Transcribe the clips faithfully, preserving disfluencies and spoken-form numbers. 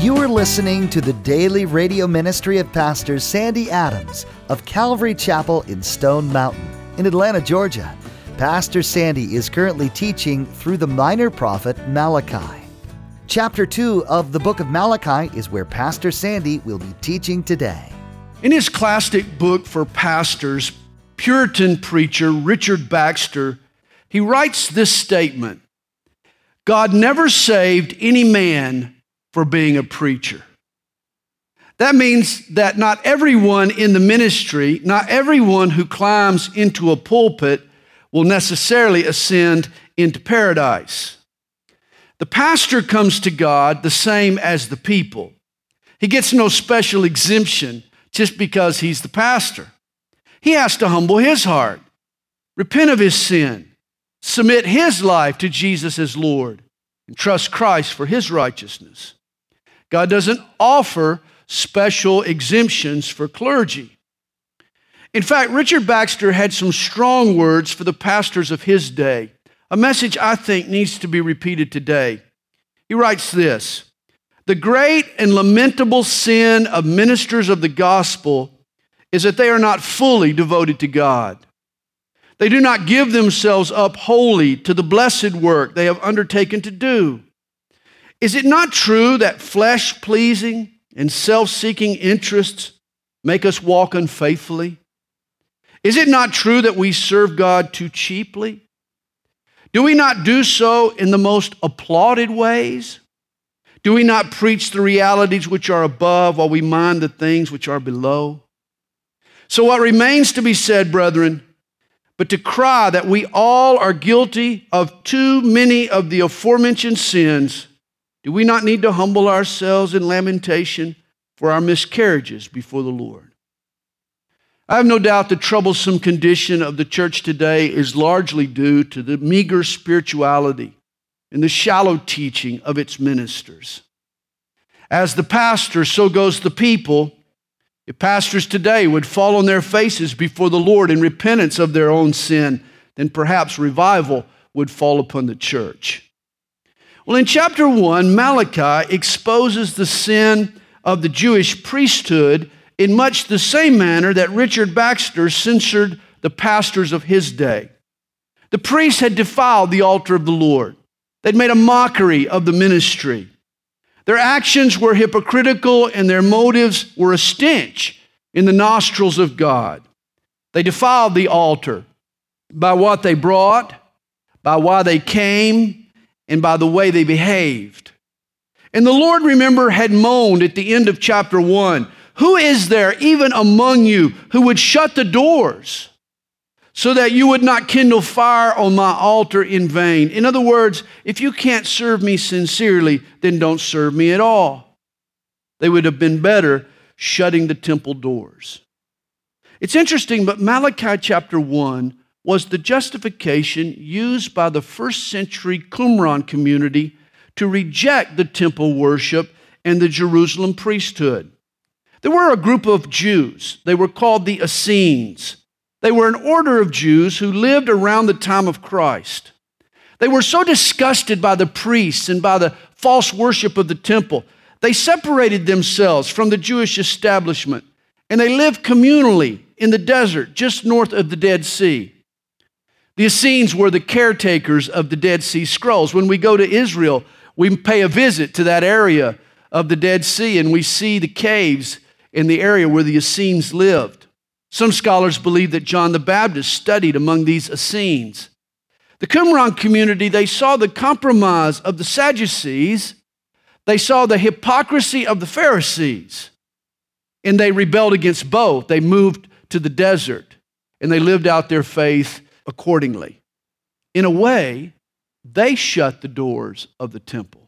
You are listening to the daily radio ministry of Pastor Sandy Adams of Calvary Chapel in Stone Mountain in Atlanta, Georgia. Pastor Sandy is currently teaching through the minor prophet Malachi. Chapter two of the book of Malachi is where Pastor Sandy will be teaching today. In his classic book for pastors, Puritan preacher Richard Baxter, he writes this statement: God never saved any man for being a preacher. That means that not everyone in the ministry, not everyone who climbs into a pulpit will necessarily ascend into paradise. The pastor comes to God the same as the people. He gets no special exemption just because he's the pastor. He has to humble his heart, repent of his sin, submit his life to Jesus as Lord, and trust Christ for his righteousness. God doesn't offer special exemptions for clergy. In fact, Richard Baxter had some strong words for the pastors of his day, a message I think needs to be repeated today. He writes this: the great and lamentable sin of ministers of the gospel is that they are not fully devoted to God. They do not give themselves up wholly to the blessed work they have undertaken to do. Is it not true that flesh-pleasing and self-seeking interests make us walk unfaithfully? Is it not true that we serve God too cheaply? Do we not do so in the most applauded ways? Do we not preach the realities which are above while we mind the things which are below? So what remains to be said, brethren, but to cry that we all are guilty of too many of the aforementioned sins? Do we not need to humble ourselves in lamentation for our miscarriages before the Lord? I have no doubt the troublesome condition of the church today is largely due to the meager spirituality and the shallow teaching of its ministers. As the pastor, so goes the people. If pastors today would fall on their faces before the Lord in repentance of their own sin, then perhaps revival would fall upon the church. Well, in chapter one, Malachi exposes the sin of the Jewish priesthood in much the same manner that Richard Baxter censured the pastors of his day. The priests had defiled the altar of the Lord. They'd made a mockery of the ministry. Their actions were hypocritical and their motives were a stench in the nostrils of God. They defiled the altar by what they brought, by why they came, and by the way they behaved. And the Lord, remember, had moaned at the end of chapter one, who is there even among you who would shut the doors so that you would not kindle fire on my altar in vain? In other words, if you can't serve me sincerely, then don't serve me at all. They would have been better shutting the temple doors. It's interesting, but Malachi chapter one was the justification used by the first century Qumran community to reject the temple worship and the Jerusalem priesthood. There were a group of Jews. They were called the Essenes. They were an order of Jews who lived around the time of Christ. They were so disgusted by the priests and by the false worship of the temple, they separated themselves from the Jewish establishment, and they lived communally in the desert just north of the Dead Sea. The Essenes were the caretakers of the Dead Sea Scrolls. When we go to Israel, we pay a visit to that area of the Dead Sea, and we see the caves in the area where the Essenes lived. Some scholars believe that John the Baptist studied among these Essenes. The Qumran community, they saw the compromise of the Sadducees. They saw the hypocrisy of the Pharisees, and they rebelled against both. They moved to the desert, and they lived out their faith accordingly. In a way, they shut the doors of the temple.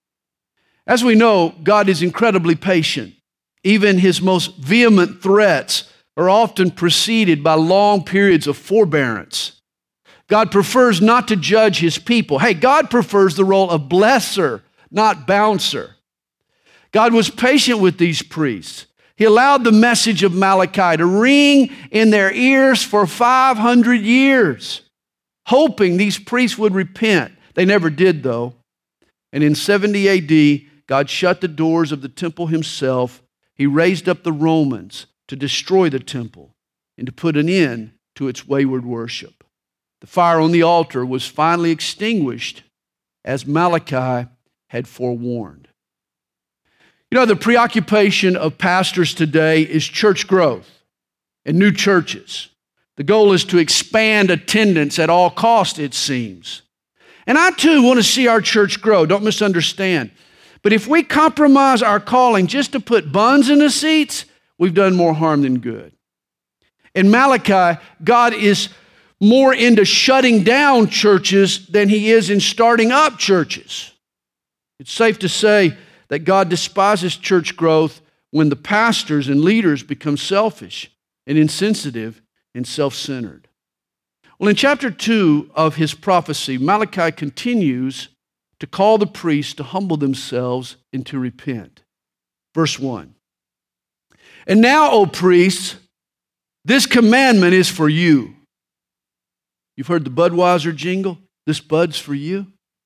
As we know, God is incredibly patient. Even his most vehement threats are often preceded by long periods of forbearance. God prefers not to judge his people. Hey, God prefers the role of blesser, not bouncer. God was patient with these priests. He allowed the message of Malachi to ring in their ears for five hundred years, hoping these priests would repent. They never did, though. And in seventy A D, God shut the doors of the temple himself. He raised up the Romans to destroy the temple and to put an end to its wayward worship. The fire on the altar was finally extinguished as Malachi had forewarned. You know, the preoccupation of pastors today is church growth and new churches. The goal is to expand attendance at all cost, it seems. And I too want to see our church grow, don't misunderstand. But if we compromise our calling just to put buns in the seats, we've done more harm than good. In Malachi, God is more into shutting down churches than he is in starting up churches. It's safe to say that God despises church growth when the pastors and leaders become selfish and insensitive and self-centered. Well, in chapter two of his prophecy, Malachi continues to call the priests to humble themselves and to repent. Verse one. And now, O priests, this commandment is for you. You've heard the Budweiser jingle? This bud's for you.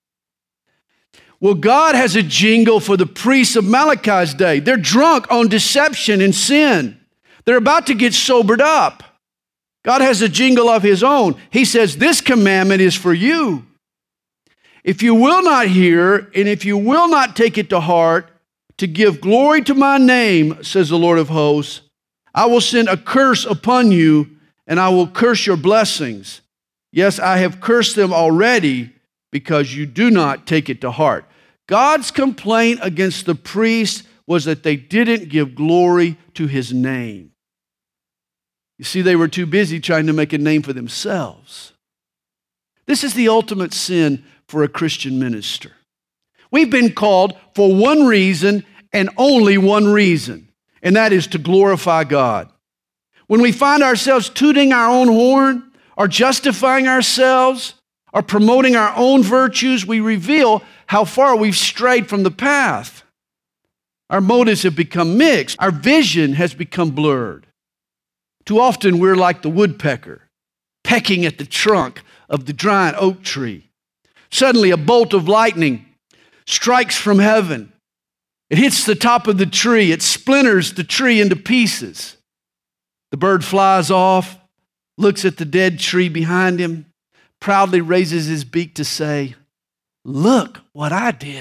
Well, God has a jingle for the priests of Malachi's day. They're drunk on deception and sin. They're about to get sobered up. God has a jingle of his own. He says, this commandment is for you. If you will not hear, and if you will not take it to heart, to give glory to my name, says the Lord of hosts, I will send a curse upon you, and I will curse your blessings. Yes, I have cursed them already, because you do not take it to heart. God's complaint against the priests was that they didn't give glory to his name. You see, they were too busy trying to make a name for themselves. This is the ultimate sin for a Christian minister. We've been called for one reason and only one reason, and that is to glorify God. When we find ourselves tooting our own horn or justifying ourselves, or promoting our own virtues, we reveal how far we've strayed from the path. Our motives have become mixed. Our vision has become blurred. Too often we're like the woodpecker, pecking at the trunk of the giant oak tree. Suddenly a bolt of lightning strikes from heaven. It hits the top of the tree. It splinters the tree into pieces. The bird flies off, looks at the dead tree behind him, proudly raises his beak to say, look what I did.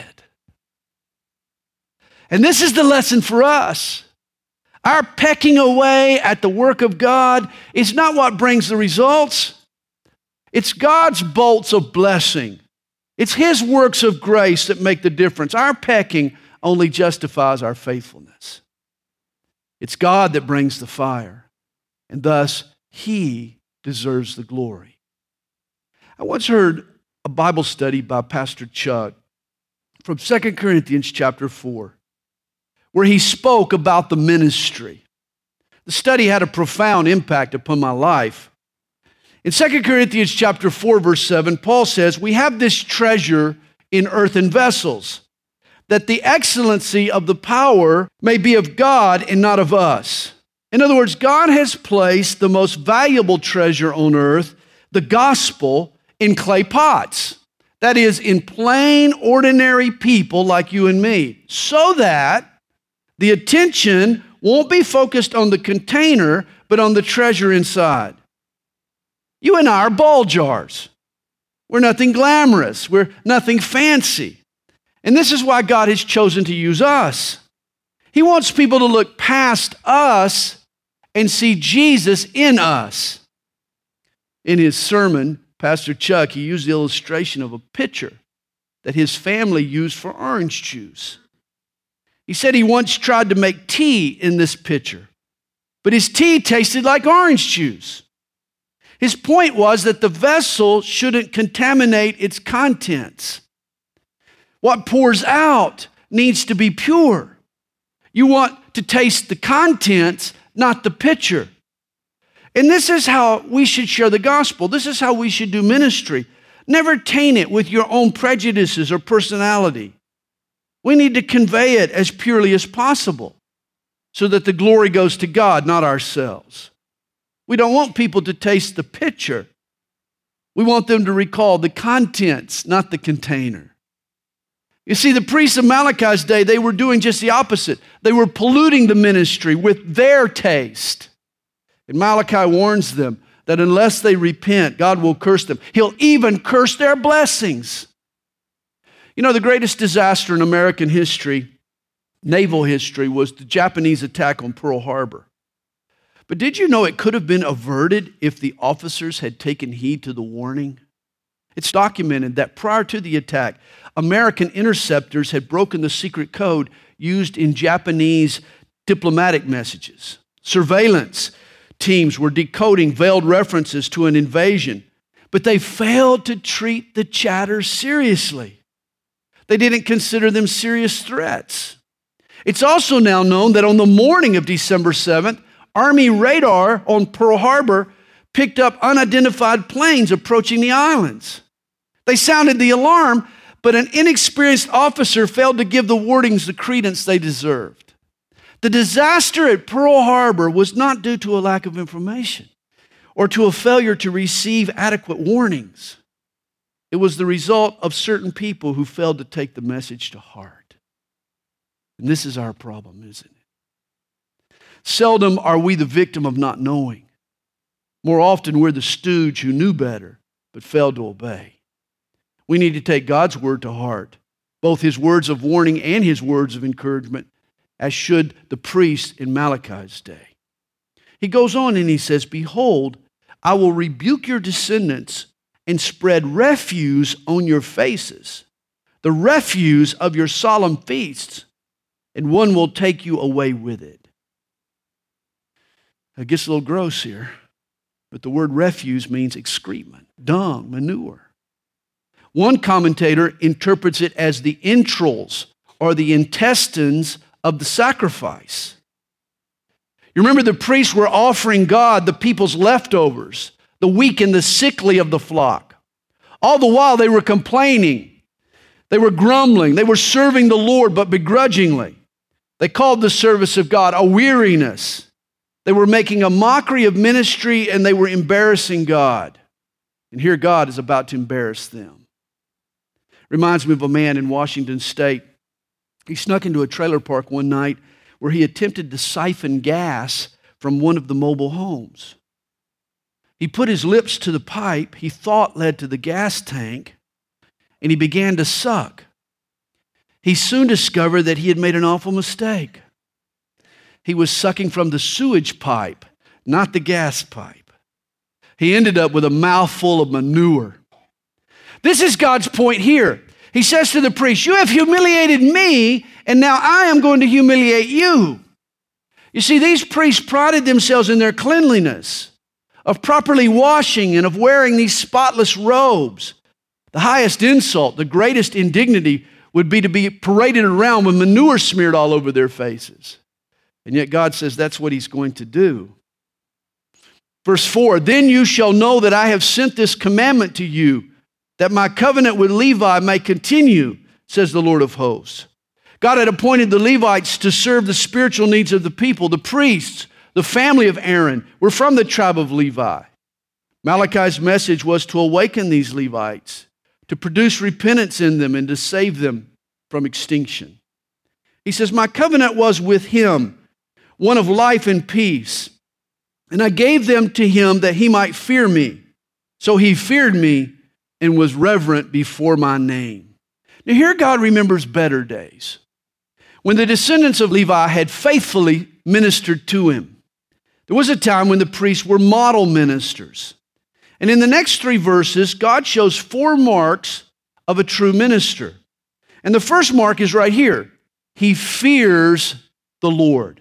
And this is the lesson for us. Our pecking away at the work of God is not what brings the results. It's God's bolts of blessing. It's his works of grace that make the difference. Our pecking only justifies our faithfulness. It's God that brings the fire, and thus he deserves the glory. I once heard a Bible study by Pastor Chuck from Second Corinthians chapter four, where he spoke about the ministry. The study had a profound impact upon my life. In Second Corinthians chapter four, verse seven, Paul says, we have this treasure in earthen vessels, that the excellency of the power may be of God and not of us. In other words, God has placed the most valuable treasure on earth, the gospel, in clay pots. That is, in plain, ordinary people like you and me, so that the attention won't be focused on the container, but on the treasure inside. You and I are ball jars. We're nothing glamorous. We're nothing fancy. And this is why God has chosen to use us. He wants people to look past us and see Jesus in us. In his sermon, Pastor Chuck, he used the illustration of a pitcher that his family used for orange juice. He said he once tried to make tea in this pitcher, but his tea tasted like orange juice. His point was that the vessel shouldn't contaminate its contents. What pours out needs to be pure. You want to taste the contents, not the pitcher. And this is how we should share the gospel. This is how we should do ministry. Never taint it with your own prejudices or personality. We need to convey it as purely as possible so that the glory goes to God, not ourselves. We don't want people to taste the pitcher. We want them to recall the contents, not the container. You see, the priests of Malachi's day, they were doing just the opposite. They were polluting the ministry with their taste. And Malachi warns them that unless they repent, God will curse them. He'll even curse their blessings. You know, the greatest disaster in American history, naval history, was the Japanese attack on Pearl Harbor. But did you know it could have been averted if the officers had taken heed to the warning? It's documented that prior to the attack, American interceptors had broken the secret code used in Japanese diplomatic messages. Surveillance teams were decoding veiled references to an invasion, but they failed to treat the chatter seriously. They didn't consider them serious threats. It's also now known that on the morning of December seventh, Army radar on Pearl Harbor picked up unidentified planes approaching the islands. They sounded the alarm, but an inexperienced officer failed to give the warnings the credence they deserved. The disaster at Pearl Harbor was not due to a lack of information or to a failure to receive adequate warnings. It was the result of certain people who failed to take the message to heart. And this is our problem, isn't it? Seldom are we the victim of not knowing. More often, we're the stooge who knew better but failed to obey. We need to take God's word to heart, both his words of warning and his words of encouragement, as should the priest in Malachi's day. He goes on and he says, "Behold, I will rebuke your descendants and spread refuse on your faces, the refuse of your solemn feasts, and one will take you away with it." It gets a little gross here, but the word refuse means excrement, dung, manure. One commentator interprets it as the entrails or the intestines of the sacrifice. You remember the priests were offering God the people's leftovers, the weak and the sickly of the flock. All the while they were complaining. They were grumbling. They were serving the Lord, but begrudgingly. They called the service of God a weariness. They were making a mockery of ministry and they were embarrassing God. And here God is about to embarrass them. Reminds me of a man in Washington State. He snuck into a trailer park one night where he attempted to siphon gas from one of the mobile homes. He put his lips to the pipe he thought led to the gas tank, and he began to suck. He soon discovered that he had made an awful mistake. He was sucking from the sewage pipe, not the gas pipe. He ended up with a mouthful of manure. This is God's point here. He says to the priest, "You have humiliated me, and now I am going to humiliate you." You see, these priests prided themselves in their cleanliness, of properly washing and of wearing these spotless robes. The highest insult, the greatest indignity would be to be paraded around with manure smeared all over their faces. And yet God says that's what he's going to do. Verse four, "Then you shall know that I have sent this commandment to you, that my covenant with Levi may continue, says the Lord of hosts." God had appointed the Levites to serve the spiritual needs of the people. The priests, the family of Aaron, were from the tribe of Levi. Malachi's message was to awaken these Levites, to produce repentance in them and to save them from extinction. He says, "My covenant was with him, one of life and peace, and I gave them to him that he might fear me. So he feared me and was reverent before my name." Now here God remembers better days, when the descendants of Levi had faithfully ministered to him. There was a time when the priests were model ministers. And in the next three verses, God shows four marks of a true minister. And the first mark is right here. He fears the Lord.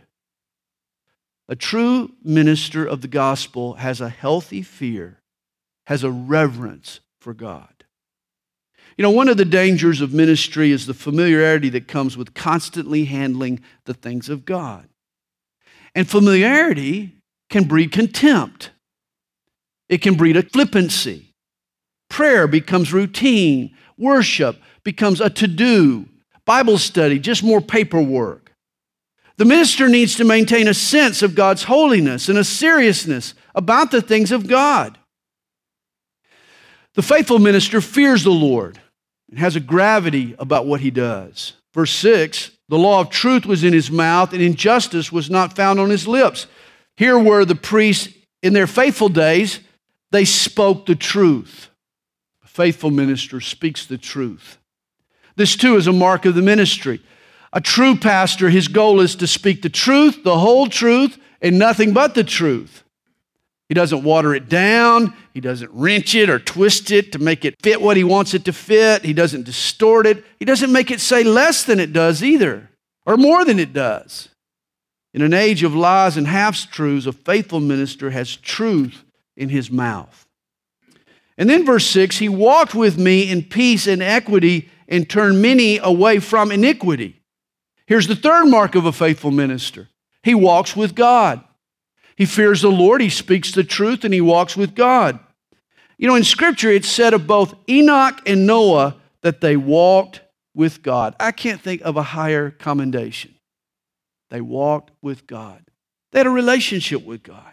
A true minister of the gospel has a healthy fear, has a reverence for God. You know, one of the dangers of ministry is the familiarity that comes with constantly handling the things of God. And familiarity can breed contempt. It can breed a flippancy. Prayer becomes routine. Worship becomes a to-do. Bible study, just more paperwork. The minister needs to maintain a sense of God's holiness and a seriousness about the things of God. The faithful minister fears the Lord. and has a gravity about what he does. Verse six, the law of truth was in his mouth, and injustice was not found on his lips. Here were the priests in their faithful days. They spoke the truth. A faithful minister speaks the truth. This too is a mark of the ministry. A true pastor, his goal is to speak the truth, the whole truth, and nothing but the truth. He doesn't water it down. He doesn't wrench it or twist it to make it fit what he wants it to fit. He doesn't distort it. He doesn't make it say less than it does either, or more than it does. In an age of lies and half-truths, a faithful minister has truth in his mouth. And then verse six, he walked with me in peace and equity and turned many away from iniquity. Here's the third mark of a faithful minister. He walks with God. He fears the Lord, he speaks the truth, and he walks with God. You know, in Scripture, it's said of both Enoch and Noah that they walked with God. I can't think of a higher commendation. They walked with God. They had a relationship with God.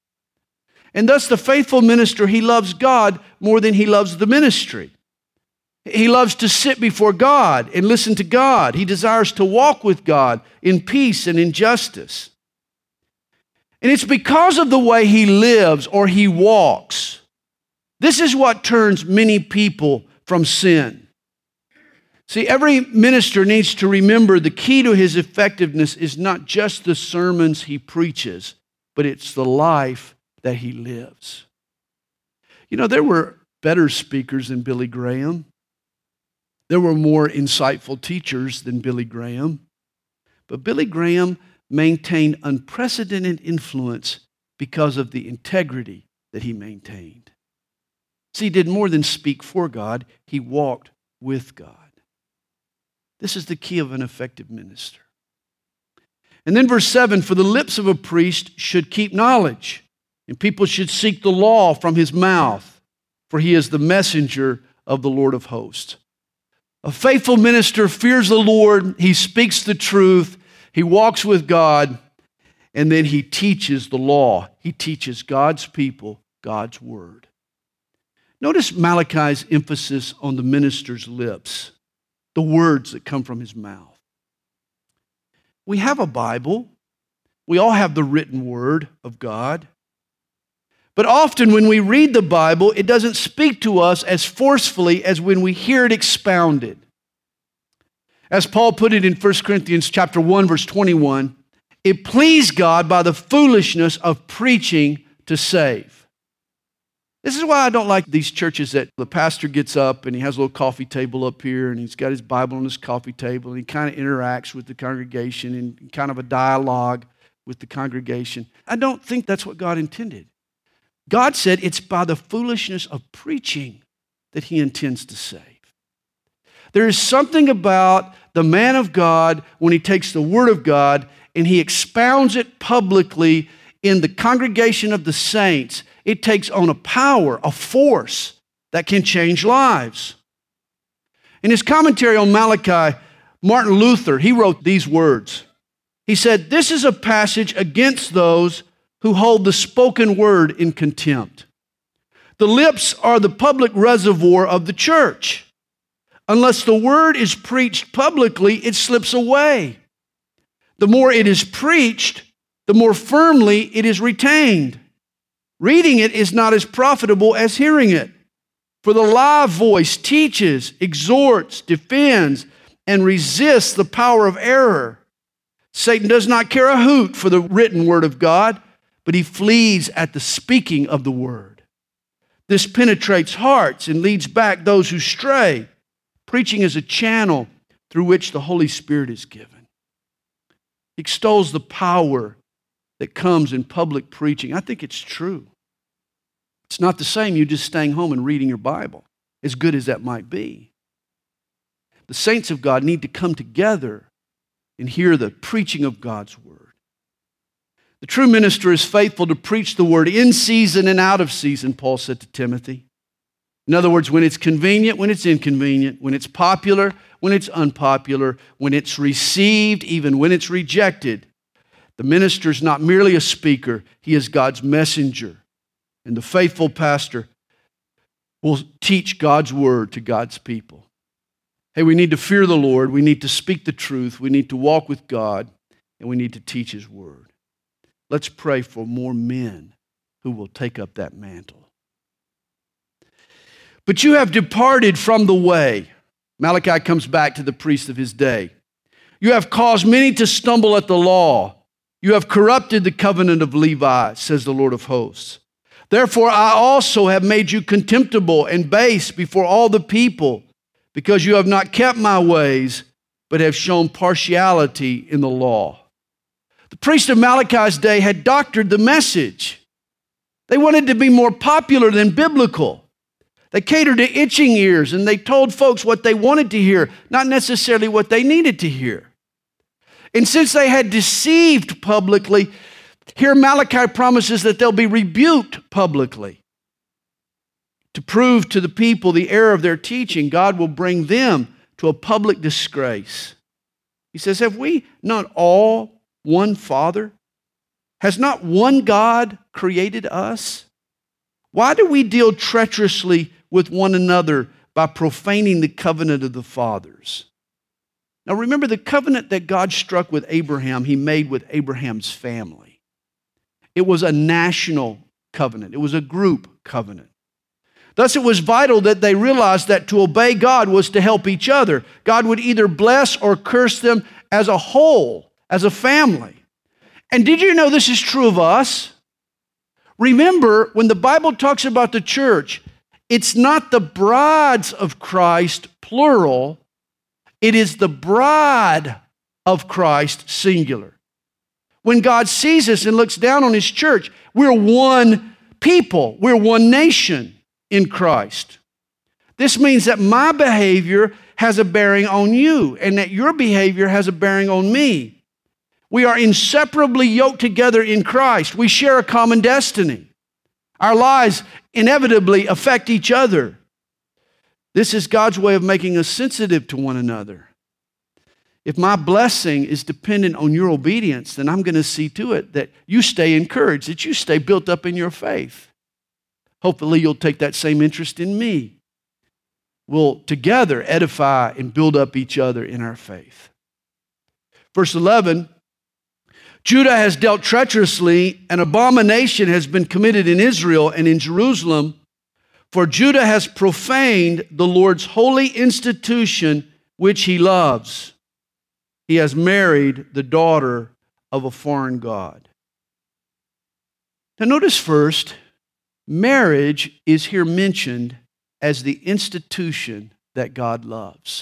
And thus the faithful minister, he loves God more than he loves the ministry. He loves to sit before God and listen to God. He desires to walk with God in peace and in justice. And it's because of the way he lives or he walks. This is what turns many people from sin. See, every minister needs to remember the key to his effectiveness is not just the sermons he preaches, but it's the life that he lives. You know, there were better speakers than Billy Graham. There were more insightful teachers than Billy Graham. But Billy Graham maintained unprecedented influence because of the integrity that he maintained. See, he did more than speak for God, he walked with God. This is the key of an effective minister. And then verse seven, for the lips of a priest should keep knowledge, and people should seek the law from his mouth, for he is the messenger of the Lord of hosts. A faithful minister fears the Lord, he speaks the truth, he walks with God, and then he teaches the law. He teaches God's people God's word. Notice Malachi's emphasis on the minister's lips, the words that come from his mouth. We have a Bible. We all have the written word of God. But often when we read the Bible, it doesn't speak to us as forcefully as when we hear it expounded. As Paul put it in First Corinthians chapter one, verse twenty-one, it pleased God by the foolishness of preaching to save. This is why I don't like these churches that the pastor gets up and he has a little coffee table up here and he's got his Bible on his coffee table and he kind of interacts with the congregation in kind of a dialogue with the congregation. I don't think that's what God intended. God said it's by the foolishness of preaching that he intends to save. There is something about the man of God when he takes the word of God and he expounds it publicly in the congregation of the saints. It takes on a power, a force that can change lives. In his commentary on Malachi, Martin Luther, he wrote these words. He said, this is a passage against those who hold the spoken word in contempt. The lips are the public reservoir of the church. Unless the word is preached publicly, it slips away. The more it is preached, the more firmly it is retained. Reading it is not as profitable as hearing it. For the live voice teaches, exhorts, defends, and resists the power of error. Satan does not care a hoot for the written word of God, but he flees at the speaking of the word. This penetrates hearts and leads back those who stray. Preaching is a channel through which the Holy Spirit is given. He extols the power that comes in public preaching. I think it's true. It's not the same you just staying home and reading your Bible, as good as that might be. The saints of God need to come together and hear the preaching of God's word. The true minister is faithful to preach the word in season and out of season, Paul said to Timothy. In other words, when it's convenient, when it's inconvenient, when it's popular, when it's unpopular, when it's received, even when it's rejected. The minister is not merely a speaker, he is God's messenger. And the faithful pastor will teach God's word to God's people. Hey, we need to fear the Lord. We need to speak the truth. We need to walk with God, and we need to teach His word. Let's pray for more men who will take up that mantle. But you have departed from the way. Malachi comes back to the priest of his day. You have caused many to stumble at the law. You have corrupted the covenant of Levi, says the Lord of hosts. Therefore, I also have made you contemptible and base before all the people, because you have not kept my ways, but have shown partiality in the law. The priests of Malachi's day had doctored the message. They wanted to be more popular than biblical. They catered to itching ears, and they told folks what they wanted to hear, not necessarily what they needed to hear. And since they had deceived publicly, here Malachi promises that they'll be rebuked publicly. To prove to the people the error of their teaching, God will bring them to a public disgrace. He says, have we not all one Father? Has not one God created us? Why do we deal treacherously with one another by profaning the covenant of the fathers? Now remember, the covenant that God struck with Abraham, He made with Abraham's family. It was a national covenant. It was a group covenant. Thus, it was vital that they realized that to obey God was to help each other. God would either bless or curse them as a whole, as a family. And did you know this is true of us? Remember, when the Bible talks about the church, it's not the brides of Christ, plural. It is the bride of Christ, singular. When God sees us and looks down on His church, we're one people. We're one nation in Christ. This means that my behavior has a bearing on you, and that your behavior has a bearing on me. We are inseparably yoked together in Christ. We share a common destiny. Our lives inevitably affect each other. This is God's way of making us sensitive to one another. If my blessing is dependent on your obedience, then I'm going to see to it that you stay encouraged, that you stay built up in your faith. Hopefully you'll take that same interest in me. We'll together edify and build up each other in our faith. Verse eleven, Judah has dealt treacherously, an abomination has been committed in Israel and in Jerusalem, for Judah has profaned the Lord's holy institution which He loves. He has married the daughter of a foreign god. Now notice first, marriage is here mentioned as the institution that God loves.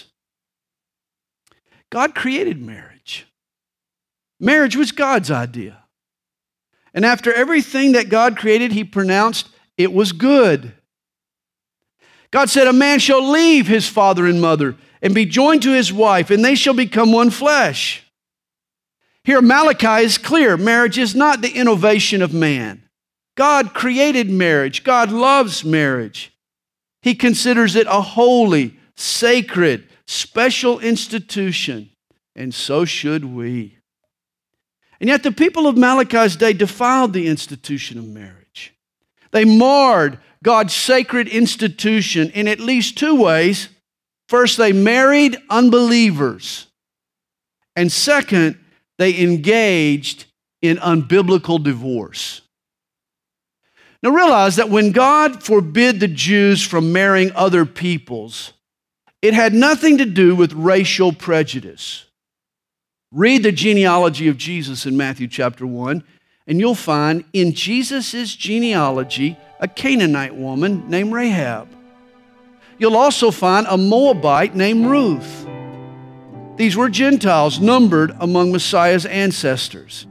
God created marriage. Marriage was God's idea. And after everything that God created, He pronounced it was good. God said, a man shall leave his father and mother and be joined to his wife, and they shall become one flesh. Here, Malachi is clear. Marriage is not the innovation of man. God created marriage. God loves marriage. He considers it a holy, sacred, special institution, and so should we. And yet the people of Malachi's day defiled the institution of marriage. They marred God's sacred institution in at least two ways. First, they married unbelievers. And second, they engaged in unbiblical divorce. Now realize that when God forbid the Jews from marrying other peoples, it had nothing to do with racial prejudice. Read the genealogy of Jesus in Matthew chapter one, and you'll find in Jesus' genealogy a Canaanite woman named Rahab. You'll also find a Moabite named Ruth. These were Gentiles numbered among Messiah's ancestors.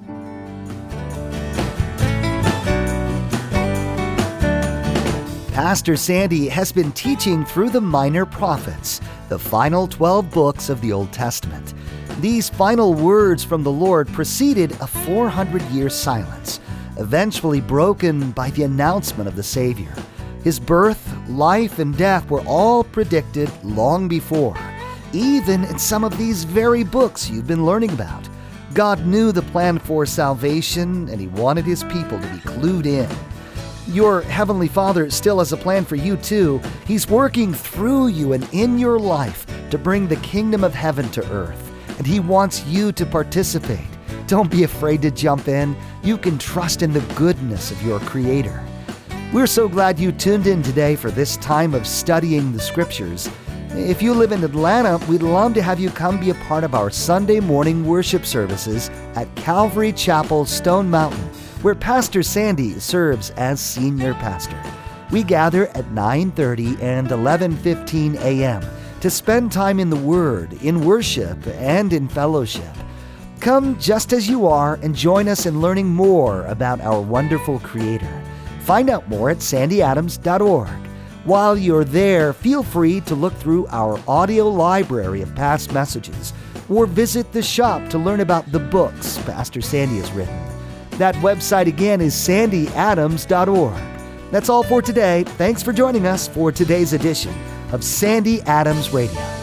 Pastor Sandy has been teaching through the Minor Prophets, the final twelve books of the Old Testament. These final words from the Lord preceded a four hundred year silence, eventually broken by the announcement of the Savior. His birth, life, and death were all predicted long before, even in some of these very books you've been learning about. God knew the plan for salvation, and He wanted His people to be clued in. Your Heavenly Father still has a plan for you too. He's working through you and in your life to to bring the kingdom of heaven to earth, and He wants you to participate. Don't be afraid to jump in. You can trust in the goodness of your Creator. We're so glad you tuned in today for this time of studying the Scriptures. If you live in Atlanta, we'd love to have you come be a part of our Sunday morning worship services at Calvary Chapel, Stone Mountain, where Pastor Sandy serves as senior pastor. We gather at nine thirty and eleven fifteen a.m. to spend time in the Word, in worship, and in fellowship. Come just as you are and join us in learning more about our wonderful Creator. Find out more at sandy adams dot org. While you're there, feel free to look through our audio library of past messages or visit the shop to learn about the books Pastor Sandy has written. That website again is sandy adams dot org. That's all for today. Thanks for joining us for today's edition of Sandy Adams Radio.